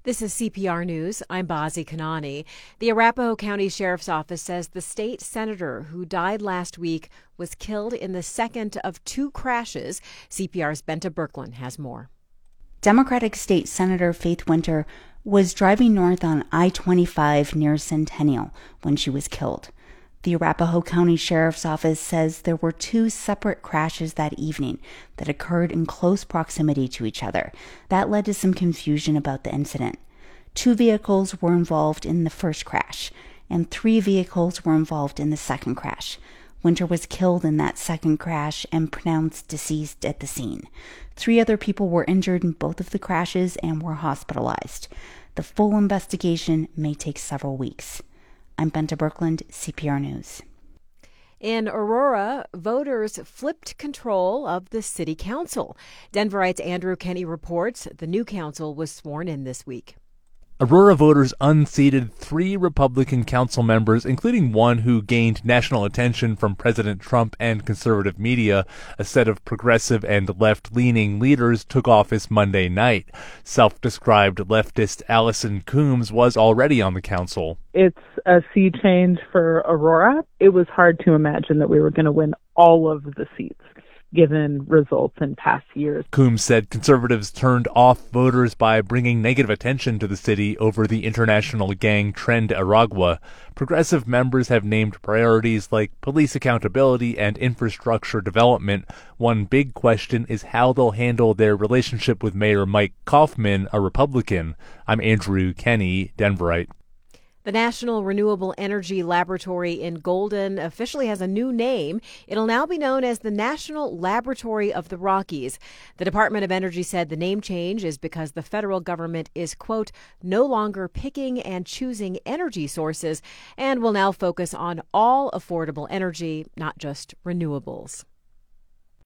This is CPR News. I'm Bazi Kanani. The Arapahoe County Sheriff's Office says the state senator who died last week was killed in the second of two crashes. CPR's Benta Birkeland has more. Democratic State Senator Faith Winter was driving north on I-25 near Centennial when she was killed. The Arapahoe County Sheriff's Office says there were two separate crashes that evening that occurred in close proximity to each other. That led to some confusion about the incident. 2 vehicles were involved in the first crash, and 3 vehicles were involved in the second crash. Winter was killed in that second crash and pronounced deceased at the scene. 3 other people were injured in both of the crashes and were hospitalized. The full investigation may take several weeks. I'm Benta Birkeland, CPR News. In Aurora, voters flipped control of the city council. Denverite's Andrew Kenny reports the new council was sworn in this week. Aurora voters unseated 3 Republican council members, including one who gained national attention from President Trump and conservative media. A set of progressive and left-leaning leaders took office Monday night. Self-described leftist Allison Coombs was already on the council. It's a sea change for Aurora. It was hard to imagine that we were going to win all of the seats, given results in past years. Coombs said conservatives turned off voters by bringing negative attention to the city over the international gang Tren de Aragua. Progressive members have named priorities like police accountability and infrastructure development. One big question is how they'll handle their relationship with Mayor Mike Kaufman, a Republican. I'm Andrew Kenny, Denverite. The National Renewable Energy Laboratory in Golden officially has a new name. It'll now be known as the National Laboratory of the Rockies. The Department of Energy said the name change is because the federal government is, quote, no longer picking and choosing energy sources and will now focus on all affordable energy, not just renewables.